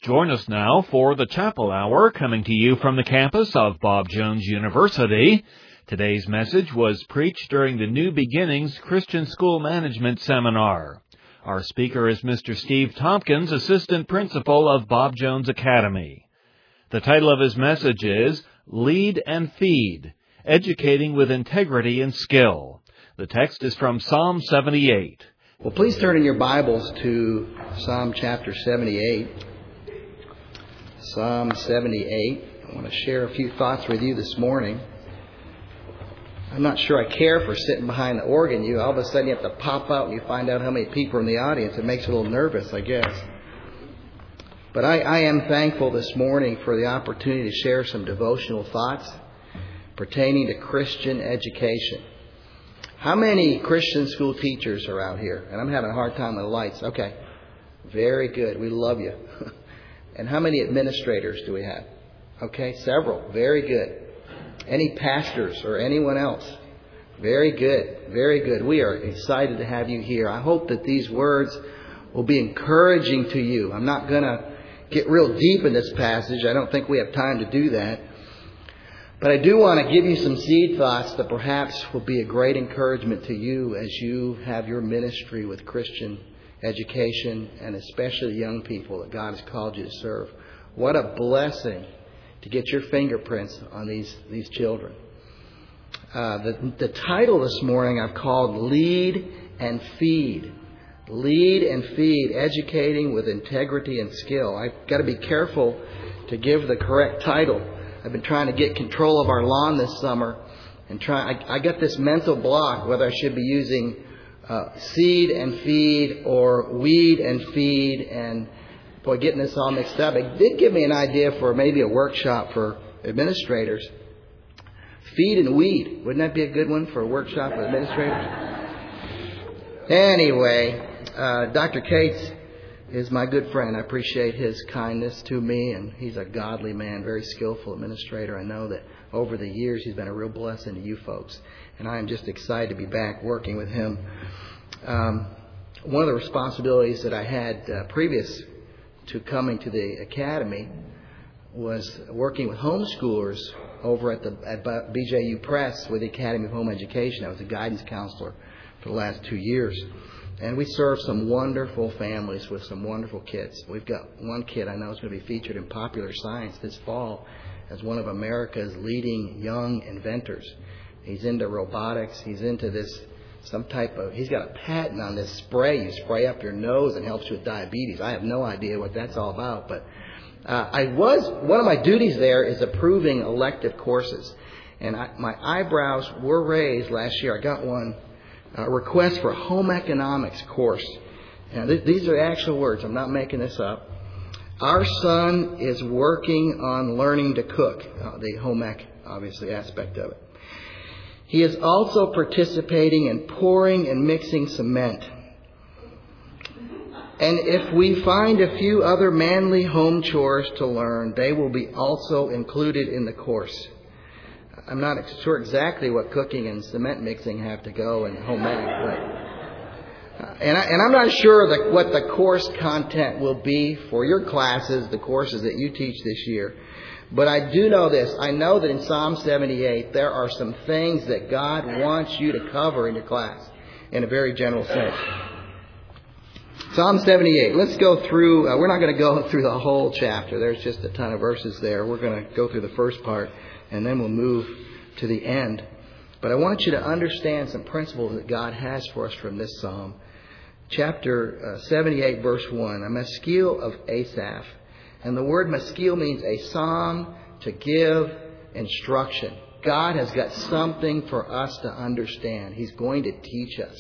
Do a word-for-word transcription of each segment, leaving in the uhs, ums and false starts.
Join us now for the Chapel Hour, coming to you from the campus of Bob Jones University. Today's message was preached during the New Beginnings Christian School Management Seminar. Our speaker is Mister Steve Tompkins, Assistant Principal of Bob Jones Academy. The title of his message is Lead and Feed, Educating with Integrity and Skill. The text is from Psalm seventy-eight. Well, please turn in your Bibles to Psalm chapter seventy-eight. Psalm seventy-eight. I want to share a few thoughts with you this morning. I'm not sure I care for sitting behind the organ. You all of a sudden you have to pop out and you find out how many people are in the audience. It makes you a little nervous, I guess. But I, I am thankful this morning for the opportunity to share some devotional thoughts pertaining to Christian education. How many Christian school teachers are out here? And I'm having a hard time with the lights. Okay. Very good. We love you. And how many administrators do we have? Okay, several. Very good. Any pastors or anyone else? Very good. Very good. We are excited to have you here. I hope that these words will be encouraging to you. I'm not going to get real deep in this passage. I don't think we have time to do that. But I do want to give you some seed thoughts that perhaps will be a great encouragement to you as you have your ministry with Christian education, and especially the young people that God has called you to serve. What a blessing to get your fingerprints on these, these children. Uh, the, the title this morning I've called Lead and Feed. Lead and Feed, Educating with Integrity and Skill. I've got to be careful to give the correct title. I've been trying to get control of our lawn this summer, and try. I, I got this mental block whether I should be using uh, seed and feed or weed and feed, and boy, getting this all mixed up. It did give me an idea for maybe a workshop for administrators. Feed and weed. Wouldn't that be a good one for a workshop for administrators? Anyway, uh, Doctor Cates is my good friend. I appreciate his kindness to me, and he's a godly man, very skillful administrator. I know that over the years he's been a real blessing to you folks, and I am just excited to be back working with him. Um, one of the responsibilities that I had uh, previous to coming to the academy was working with homeschoolers over at the at B J U Press with the Academy of Home Education. I was a guidance counselor for the last two years. And we serve some wonderful families with some wonderful kids. We've got one kid I know is going to be featured in Popular Science this fall as one of America's leading young inventors. He's into robotics. He's into this, some type of, he's got a patent on this spray you spray up your nose and helps you with diabetes. I have no idea what that's all about. But uh, I was, one of my duties there is approving elective courses. And I, my eyebrows were raised last year. I got one. A request for a home economics course. And th- these are actual words. I'm not making this up. Our son is working on learning to cook. Uh, the home ec, obviously, aspect of it. He is also participating in pouring and mixing cement. And if we find a few other manly home chores to learn, they will be also included in the course. I'm not sure exactly what cooking and cement mixing have to go in home ec, but, uh, and, I, and I'm not sure that what the course content will be for your classes, the courses that you teach this year. But I do know this. I know that in Psalm seventy-eight there are some things that God wants you to cover in your class in a very general sense. Psalm seventy-eight. Let's go through. Uh, we're not going to go through the whole chapter. There's just a ton of verses there. We're going to go through the first part, and then we'll move to the end. But I want you to understand some principles that God has for us from this psalm. Chapter uh, seventy-eight, verse one, a maskil of Asaph. And the word maskil means a psalm to give instruction. God has got something for us to understand. He's going to teach us.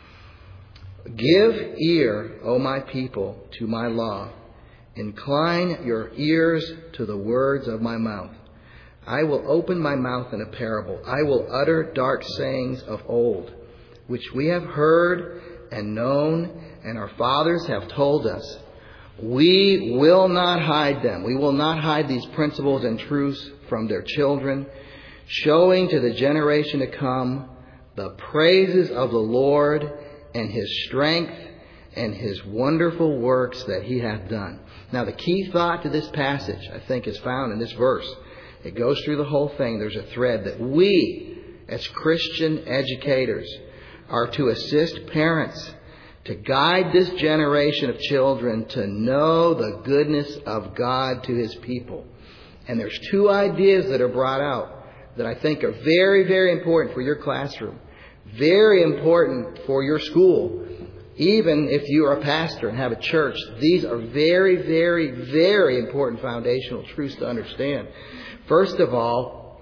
Give ear, O my people, to my law. Incline your ears to the words of my mouth. I will open my mouth in a parable. I will utter dark sayings of old, which we have heard and known, and our fathers have told us. We will not hide them. We will not hide these principles and truths from their children, showing to the generation to come the praises of the Lord and His strength and His wonderful works that He hath done. Now, the key thought to this passage, I think, is found in this verse. It goes through the whole thing. There's a thread that we, as Christian educators, are to assist parents to guide this generation of children to know the goodness of God to His people. And there's two ideas that are brought out that I think are very, very important for your classroom. Very important for your school. Even if you are a pastor and have a church, these are very, very, very important foundational truths to understand. First of all,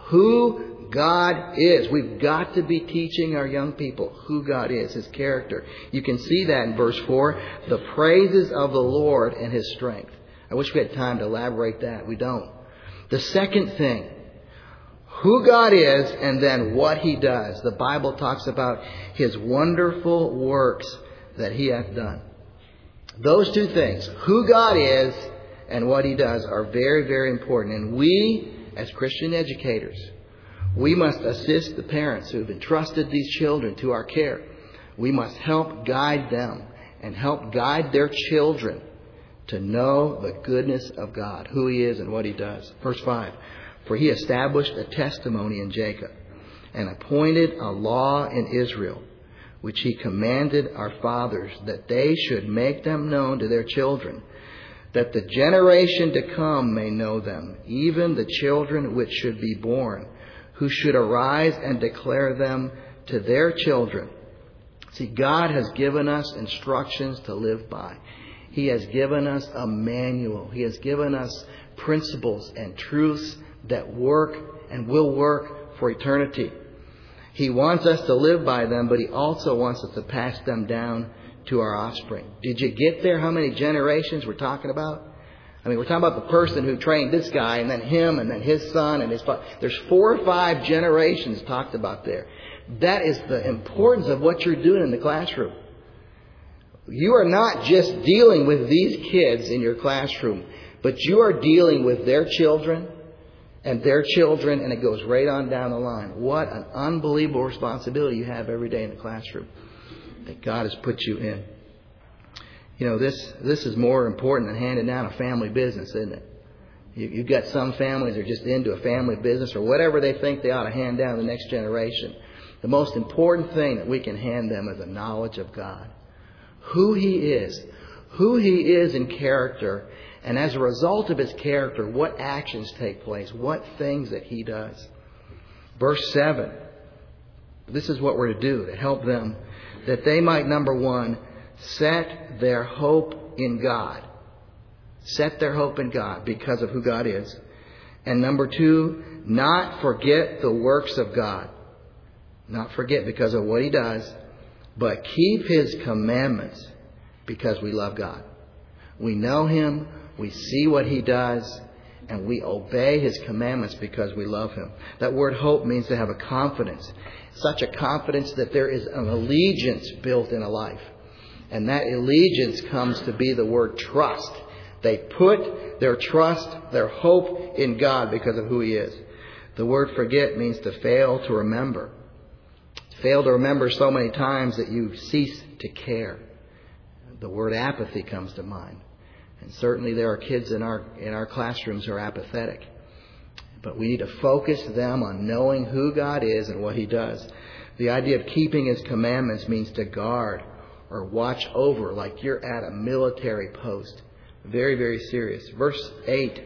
who God is. We've got to be teaching our young people who God is, His character. You can see that in verse four, the praises of the Lord and His strength. I wish we had time to elaborate that. We don't. The second thing, who God is and then what He does. The Bible talks about His wonderful works that He hath done. Those two things, who God is and what He does, are very, very important. And we, as Christian educators, we must assist the parents who have entrusted these children to our care. We must help guide them and help guide their children to know the goodness of God, who He is and what He does. Verse five, for He established a testimony in Jacob and appointed a law in Israel, which He commanded our fathers, that they should make them known to their children, that the generation to come may know them, even the children which should be born, who should arise and declare them to their children. See, God has given us instructions to live by. He has given us a manual. He has given us principles and truths that work and will work for eternity. He wants us to live by them, but He also wants us to pass them down to our offspring. Did you get there how many generations we're talking about? I mean, we're talking about the person who trained this guy, and then him, and then his son, and his father. There's four or five generations talked about there. That is the importance of what you're doing in the classroom. You are not just dealing with these kids in your classroom, but you are dealing with their children and their children, and it goes right on down the line. What an unbelievable responsibility you have every day in the classroom that God has put you in. You know, this this is more important than handing down a family business, isn't it? You, you've got some families that are just into a family business or whatever they think they ought to hand down to the next generation. The most important thing that we can hand them is a knowledge of God. Who He is. Who He is in character. And as a result of His character, what actions take place. What things that He does. Verse seven. This is what we're to do to help them. That they might, number one, set their hope in God. Set their hope in God because of who God is. And number two, not forget the works of God. Not forget because of what He does, but keep His commandments because we love God. We know Him, we see what He does, and we obey His commandments because we love Him. That word hope means to have a confidence. Such a confidence that there is an allegiance built in a life. And that allegiance comes to be the word trust. They put their trust, their hope in God because of who He is. The word forget means to fail to remember. Fail to remember so many times that you cease to care. The word apathy comes to mind. And certainly there are kids in our in our classrooms who are apathetic. But we need to focus them on knowing who God is and what He does. The idea of keeping His commandments means to guard or watch over like you're at a military post. Very, very serious. Verse eight.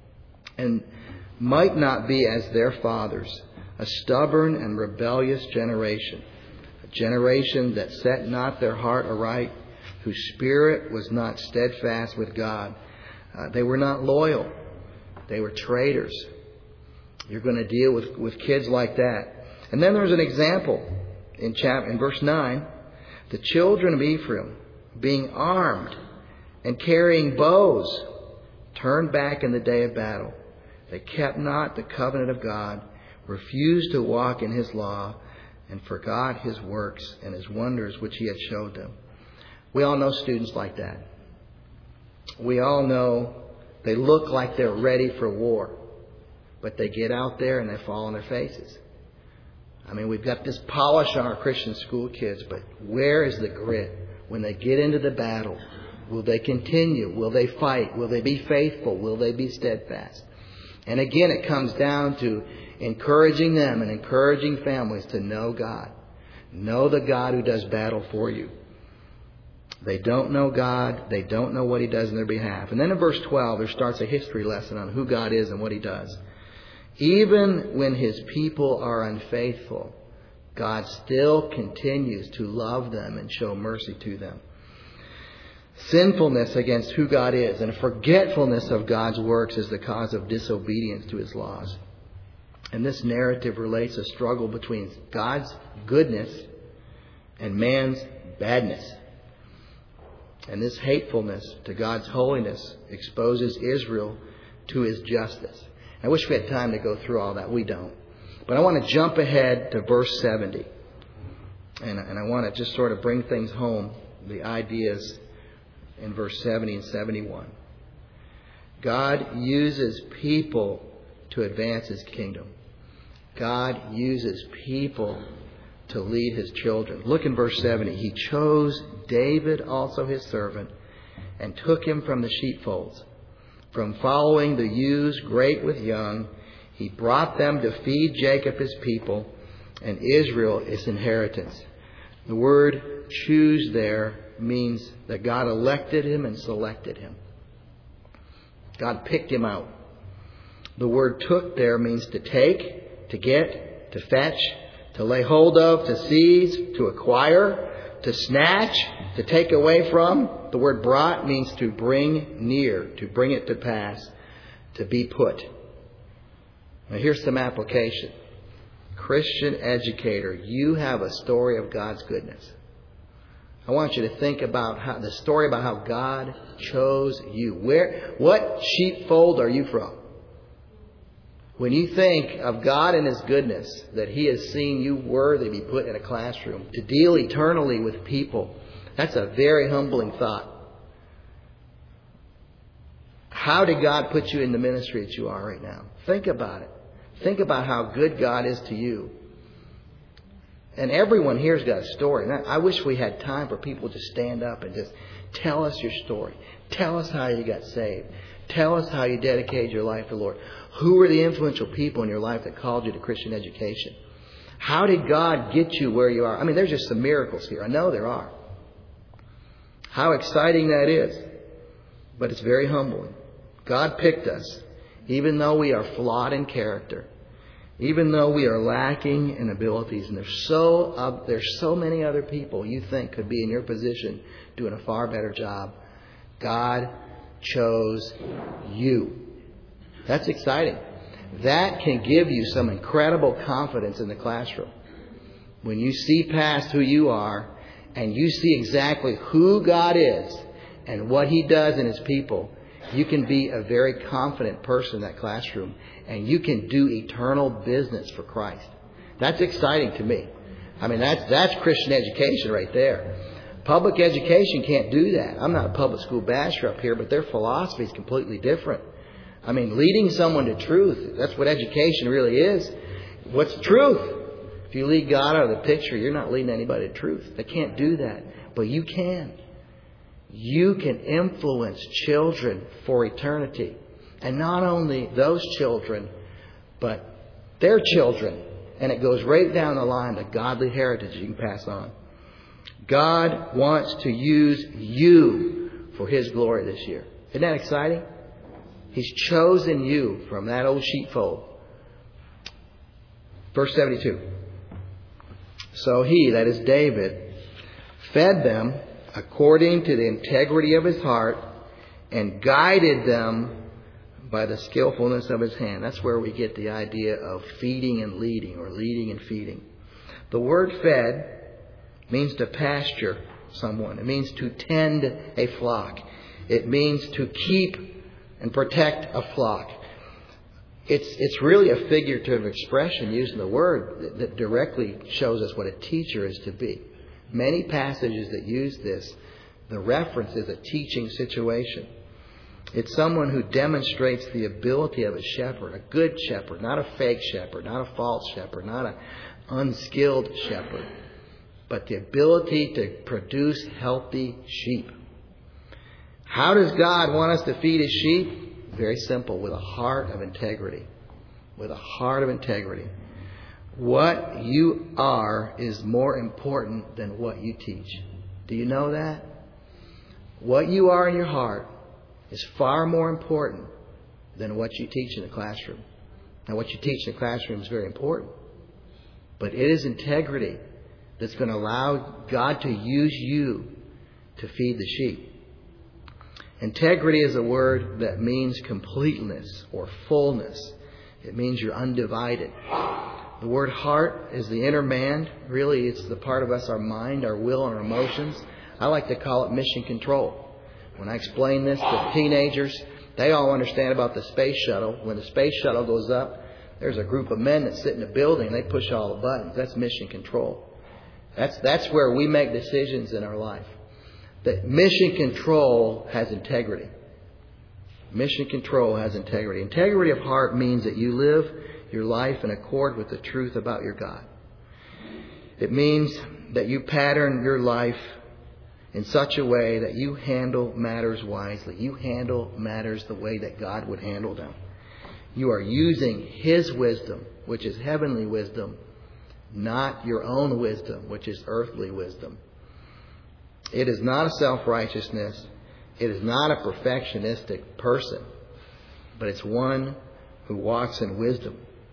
And might not be as their fathers, a stubborn and rebellious generation, a generation that set not their heart aright, whose spirit was not steadfast with God. Uh, they were not loyal. They were traitors. You're going to deal with, with kids like that. And then there's an example in chap in verse nine. The children of Ephraim, being armed and carrying bows, turned back in the day of battle. They kept not the covenant of God, refused to walk in His law, and forgot His works and His wonders which He had showed them. We all know students like that. We all know they look like they're ready for war, but they get out there and they fall on their faces. I mean, we've got this polish on our Christian school kids, but where is the grit? when they get into the battle? Will they continue? Will they fight? Will they be faithful? Will they be steadfast? And again, it comes down to encouraging them and encouraging families to know God. Know the God who does battle for you. They don't know God. They don't know what He does in their behalf. And then in verse twelve, there starts a history lesson on who God is and what He does. Even when His people are unfaithful, God still continues to love them and show mercy to them. Sinfulness against who God is and forgetfulness of God's works is the cause of disobedience to His laws. And this narrative relates a struggle between God's goodness and man's badness. And this hatefulness to God's holiness exposes Israel to His justice. I wish we had time to go through all that. We don't. But I want to jump ahead to verse seventy. And, and I want to just sort of bring things home, the ideas in verse seventy and seventy-one. God uses people to advance His kingdom. God uses people to lead His children. Look in verse seventy. He chose David, also His servant, and took him from the sheepfolds. From following the ewes great with young, He brought them to feed Jacob His people and Israel His inheritance. The word choose there means that God elected him and selected him. God picked him out. The word took there means to take, to get, to fetch, to lay hold of, to seize, to acquire, to snatch, to take away from. The word brought means to bring near, to bring it to pass, to be put. Now here's some application. Christian educator, you have a story of God's goodness. I want you to think about how the story about how God chose you. Where, what sheepfold are you from? When you think of God and His goodness, that He has seen you worthy to be put in a classroom, to deal eternally with people, that's a very humbling thought. How did God put you in the ministry that you are right now? Think about it. Think about how good God is to you. And everyone here's got a story. And I wish we had time for people to stand up and just tell us your story. Tell us how you got saved. Tell us how you dedicated your life to the Lord. Who were the influential people in your life that called you to Christian education? How did God get you where you are? I mean, there's just some miracles here. I know there are. How exciting that is. But it's very humbling. God picked us, even though we are flawed in character. Even though we are lacking in abilities, and there's so uh, there's so many other people you think could be in your position doing a far better job, God chose you. That's exciting. That can give you some incredible confidence in the classroom. When you see past who you are, and you see exactly who God is and what He does in His people, you can be a very confident person in that classroom, and you can do eternal business for Christ. That's exciting to me. I mean, that's that's Christian education right there. Public education can't do that. I'm not a public school basher up here, but their philosophy is completely different. I mean, leading someone to truth, that's what education really is. What's truth? If you lead God out of the picture, you're not leading anybody to truth. They can't do that. But you can. You can influence children for eternity. And not only those children, but their children. And it goes right down the line to godly heritage you can pass on. God wants to use you for His glory this year. Isn't that exciting? He's chosen you from that old sheepfold. Verse seventy-two. So He, that is David, fed them according to the integrity of His heart and guided them by the skillfulness of His hand. That's where we get the idea of feeding and leading, or leading and feeding. The word fed means to pasture someone. It means to tend a flock. It means to keep and protect a flock. It's it's really a figurative expression using the word that, that directly shows us what a teacher is to be. Many passages that use this, the reference is a teaching situation. It's someone who demonstrates the ability of a shepherd, a good shepherd, not a fake shepherd, not a false shepherd, not an unskilled shepherd. but the ability to produce healthy sheep. How does God want us to feed His sheep? Very simple, with a heart of integrity. With a heart of integrity. What you are is more important than what you teach. Do you know that? What you are in your heart is far more important than what you teach in the classroom. Now, what you teach in the classroom is very important. But it is integrity that's going to allow God to use you to feed the sheep. Integrity is a word that means completeness or fullness. It means you're undivided. The word heart is the inner man. Really, it's the part of us, our mind, our will, and our emotions. I like to call it mission control. When I explain this to teenagers, they all understand about the space shuttle. When the space shuttle goes up, there's a group of men that sit in a building and they push all the buttons. That's mission control. That's, that's where we make decisions in our life. That mission control has integrity. Mission control has integrity. Integrity of heart means that you live your life in accord with the truth about your God. It means that you pattern your life in such a way that you handle matters wisely. You handle matters the way that God would handle them. You are using His wisdom, which is heavenly wisdom, not your own wisdom, which is earthly wisdom. It is not a self-righteousness. It is not a perfectionistic person, but it's one who walks in wisdom.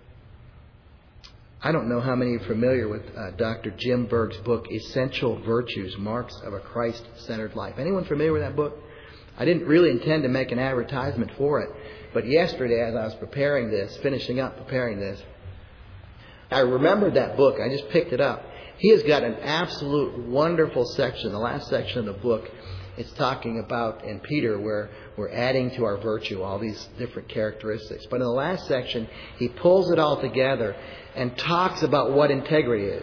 I don't know how many are familiar with uh, Doctor Jim Berg's book, Essential Virtues, Marks of a Christ-Centered Life. Anyone familiar with that book? I didn't really intend to make an advertisement for it, but yesterday as I was preparing this, finishing up preparing this, I remembered that book. I just picked it up. He has got an absolute wonderful section, the last section of the book. It's talking about in Peter where we're adding to our virtue all these different characteristics. But in the last section, he pulls it all together and talks about what integrity is.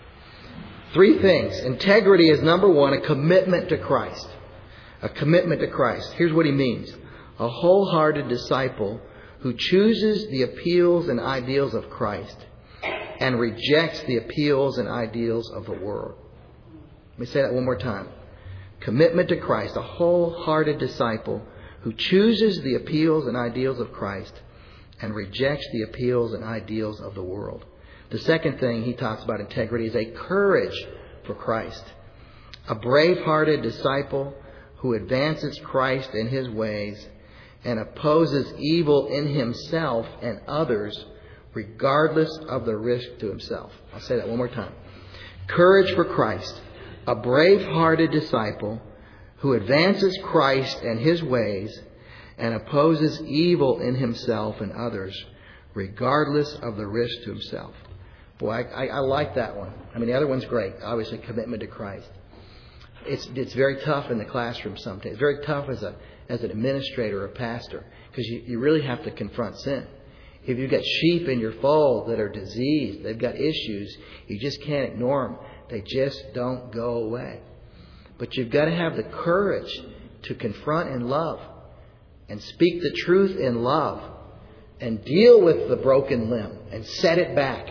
Three things. Integrity is, number one, a commitment to Christ. A commitment to Christ. Here's what he means. A wholehearted disciple who chooses the appeals and ideals of Christ and rejects the appeals and ideals of the world. Let me say that one more time. Commitment to Christ, a wholehearted disciple who chooses the appeals and ideals of Christ and rejects the appeals and ideals of the world. The second thing he talks about integrity is a courage for Christ. A brave-hearted disciple who advances Christ in His ways and opposes evil in himself and others regardless of the risk to himself. I'll say that one more time. Courage for Christ. A brave-hearted disciple who advances Christ and His ways and opposes evil in himself and others, regardless of the risk to himself. Boy, I, I, I like that one. I mean, the other one's great. Obviously, commitment to Christ. It's it's very tough in the classroom sometimes. It's very tough as a as an administrator or a pastor because you, you really have to confront sin. If you've got sheep in your fold that are diseased, they've got issues, you just can't ignore them. They just don't go away. But you've got to have the courage to confront in love and speak the truth in love and deal with the broken limb and set it back.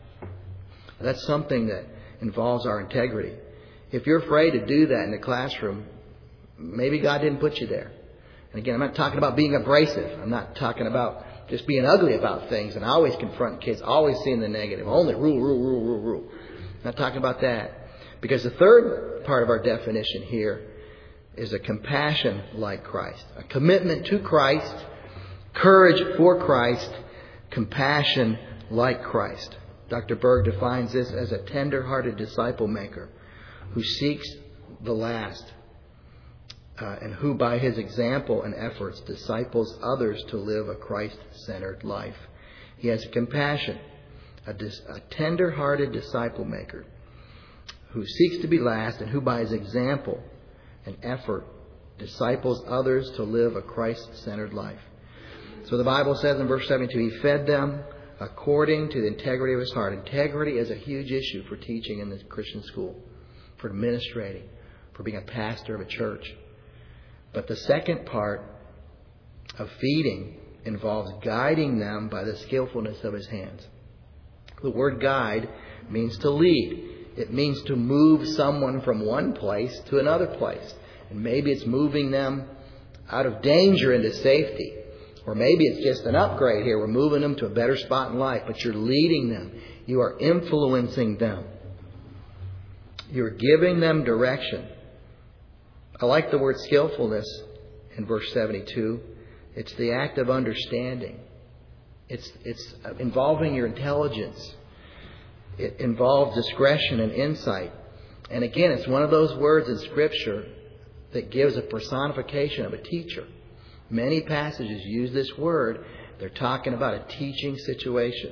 That's something that involves our integrity. If you're afraid to do that in the classroom, maybe God didn't put you there. And again, I'm not talking about being abrasive. I'm not talking about just being ugly about things and always confronting kids, always seeing the negative. Only rule, rule, rule, rule, rule. I'm not talking about that. Because the third part of our definition here is a compassion like Christ. A commitment to Christ, courage for Christ, compassion like Christ. Doctor Berg defines this as a tender-hearted disciple maker who seeks the last uh, and who by his example and efforts disciples others to live a Christ-centered life. He has a compassion, a, dis- a tender-hearted disciple maker who seeks to be last and who by his example and effort disciples others to live a Christ-centered life. So the Bible says in verse seventy-two, he fed them according to the integrity of his heart. Integrity is a huge issue for teaching in the Christian school, for administrating, for being a pastor of a church. But the second part of feeding involves guiding them by the skillfulness of his hands. The word guide means to lead. It means to move someone from one place to another place. And maybe it's moving them out of danger into safety. Or maybe it's just an upgrade here. We're moving them to a better spot in life. But you're leading them. You are influencing them. You're giving them direction. I like the word skillfulness in verse seventy-two. It's the act of understanding. It's, it's involving your intelligence. It involves discretion and insight. And again, it's one of those words in Scripture that gives a personification of a teacher. Many passages use this word. They're talking about a teaching situation.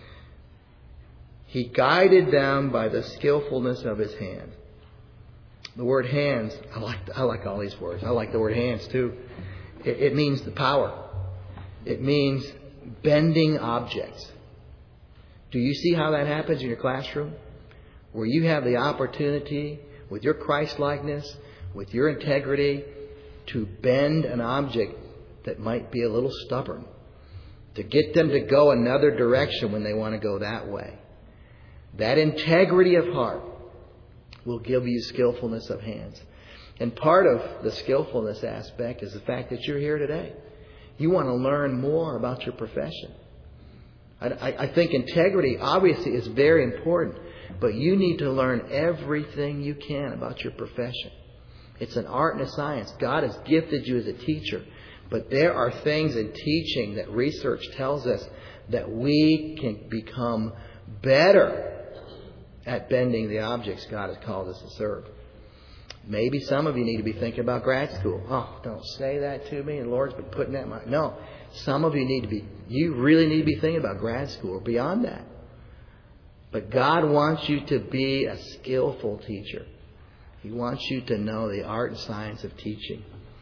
He guided them by the skillfulness of His hand. The word hands, I like I like all these words. I like the word hands too. It, it means the power. It means bending objects. Do you see how that happens in your classroom? Where you have the opportunity, with your Christ-likeness, with your integrity, to bend an object that might be a little stubborn. To get them to go another direction when they want to go that way. That integrity of heart will give you skillfulness of hands. And part of the skillfulness aspect is the fact that you're here today. You want to learn more about your profession. I, I, I think integrity obviously is very important, but you need to learn everything you can about your profession. It's an art and a science. God has gifted you as a teacher, but there are things in teaching that research tells us that we can become better at bending the objects God has called us to serve. Maybe some of you need to be thinking about grad school. Oh, don't say that to me. And the Lord's been putting that in my... No. Some of you need to be... You really need to be thinking about grad school or beyond that. But God wants you to be a skillful teacher. He wants you to know the art and science of teaching.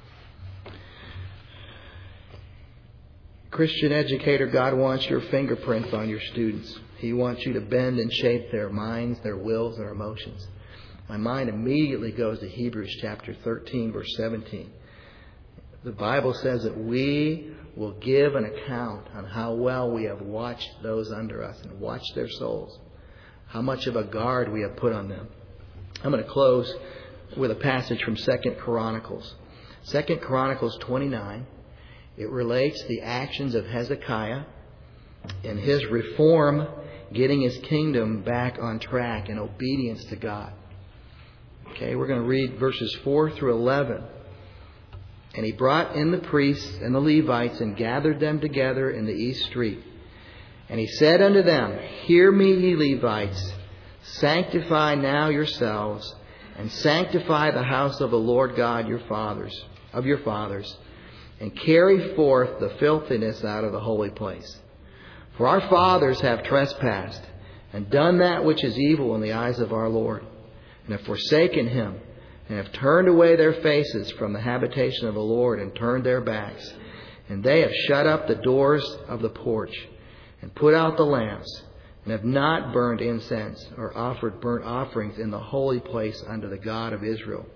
Christian educator, God wants your fingerprints on your students. He wants you to bend and shape their minds, their wills, their emotions. My mind immediately goes to Hebrews chapter thirteen, verse seventeen. The Bible says that we will give an account on how well we have watched those under us and watched their souls. How much of a guard we have put on them. I'm going to close with a passage from Second Chronicles. Second Chronicles twenty-nine. It relates the actions of Hezekiah in his reform, getting his kingdom back on track in obedience to God. Okay, we're going to read verses four through eleven. And he brought in the priests and the Levites and gathered them together in the east street. And he said unto them, Hear me, ye Levites, sanctify now yourselves, and sanctify the house of the Lord God your fathers, of your fathers, and carry forth the filthiness out of the holy place. For our fathers have trespassed, and done that which is evil in the eyes of our Lord, and have forsaken Him, and have turned away their faces from the habitation of the Lord, and turned their backs. And they have shut up the doors of the porch, and put out the lamps, and have not burned incense, or offered burnt offerings in the holy place unto the God of Israel.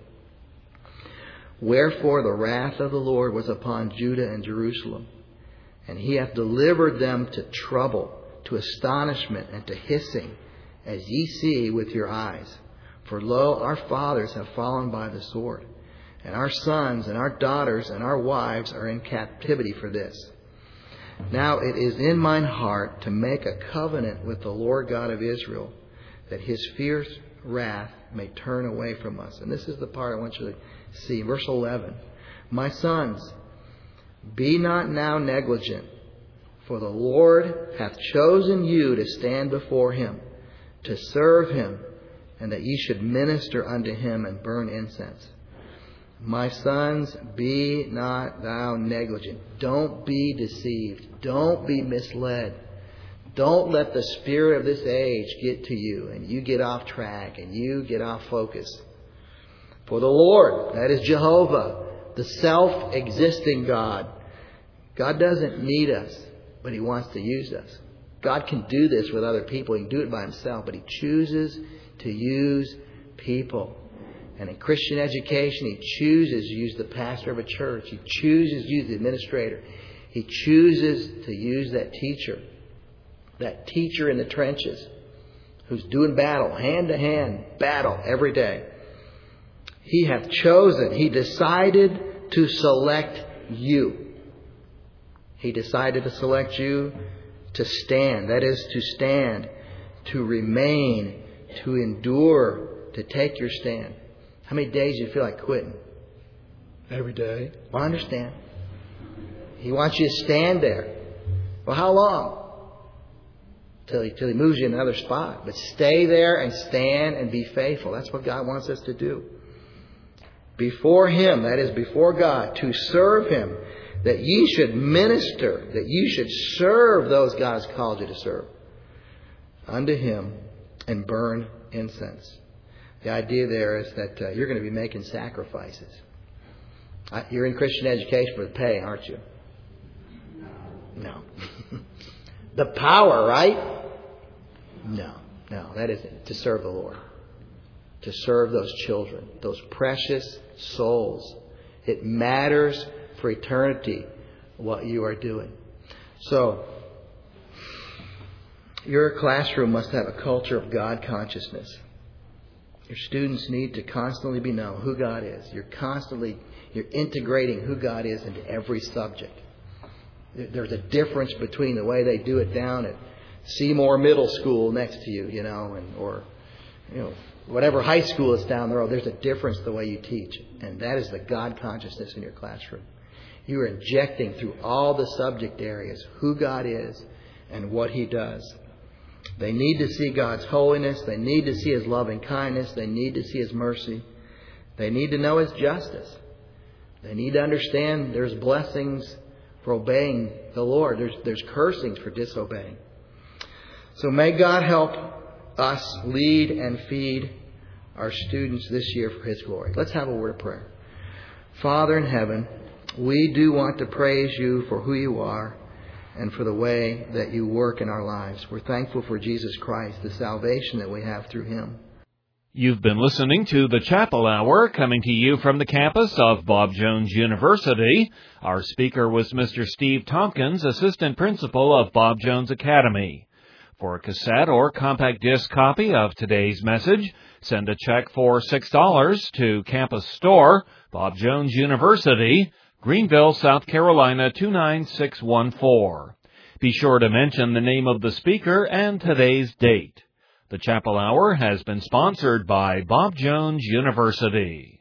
Wherefore the wrath of the Lord was upon Judah and Jerusalem, and He hath delivered them to trouble, to astonishment, and to hissing, as ye see with your eyes. For lo, our fathers have fallen by the sword, and our sons and our daughters and our wives are in captivity for this. Now it is in mine heart to make a covenant with the Lord God of Israel, that His fierce wrath may turn away from us. And this is the part I want you to see. Verse eleven. My sons, be not now negligent, for the Lord hath chosen you to stand before Him, to serve Him, and that ye should minister unto Him and burn incense. My sons, be not thou negligent. Don't be deceived. Don't be misled. Don't let the spirit of this age get to you and you get off track and you get off focus. For the Lord, that is Jehovah, the self-existing God. God doesn't need us, but He wants to use us. God can do this with other people. He can do it by Himself, but He chooses to use people. And in Christian education, He chooses to use the pastor of a church. He chooses to use the administrator. He chooses to use that teacher. That teacher in the trenches who's doing battle, hand-to-hand battle every day. He hath chosen, He decided to select you. He decided to select you to stand. That is, to stand, to remain, to endure, to take your stand. How many days do you feel like quitting? Every day. Well, I understand. He wants you to stand there. Well, how long? Till he, till he moves you in another spot. But stay there and stand and be faithful. That's what God wants us to do. Before Him, that is, before God, to serve Him, that ye should minister, that you should serve those God has called you to serve, unto Him, and burn incense. The idea there is that uh, you're going to be making sacrifices. Uh, you're in Christian education for the pay, aren't you? No. The power, right? No, no, that isn't. To serve the Lord. To serve those children, those precious souls. It matters for eternity what you are doing. So, your classroom must have a culture of God consciousness. Your students need to constantly be known who God is. You're constantly, you're integrating who God is into every subject. There's a difference between the way they do it down at Seymour Middle School next to you, you know, and or, you know, whatever high school is down the road. There's a difference the way you teach. And that is the God consciousness in your classroom. You are injecting through all the subject areas who God is and what He does. They need to see God's holiness. They need to see His loving kindness. They need to see His mercy. They need to know His justice. They need to understand there's blessings for obeying the Lord. There's, there's cursings for disobeying. So may God help us lead and feed our students this year for His glory. Let's have a word of prayer. Father in heaven, we do want to praise You for who You are and for the way that You work in our lives. We're thankful for Jesus Christ, the salvation that we have through Him. You've been listening to the Chapel Hour, coming to you from the campus of Bob Jones University. Our speaker was Mister Steve Tompkins, Assistant Principal of Bob Jones Academy. For a cassette or compact disc copy of today's message, send a check for six dollars to Campus Store, Bob Jones University, Greenville, South Carolina two nine six one four. Be sure to mention the name of the speaker and today's date. The Chapel Hour has been sponsored by Bob Jones University.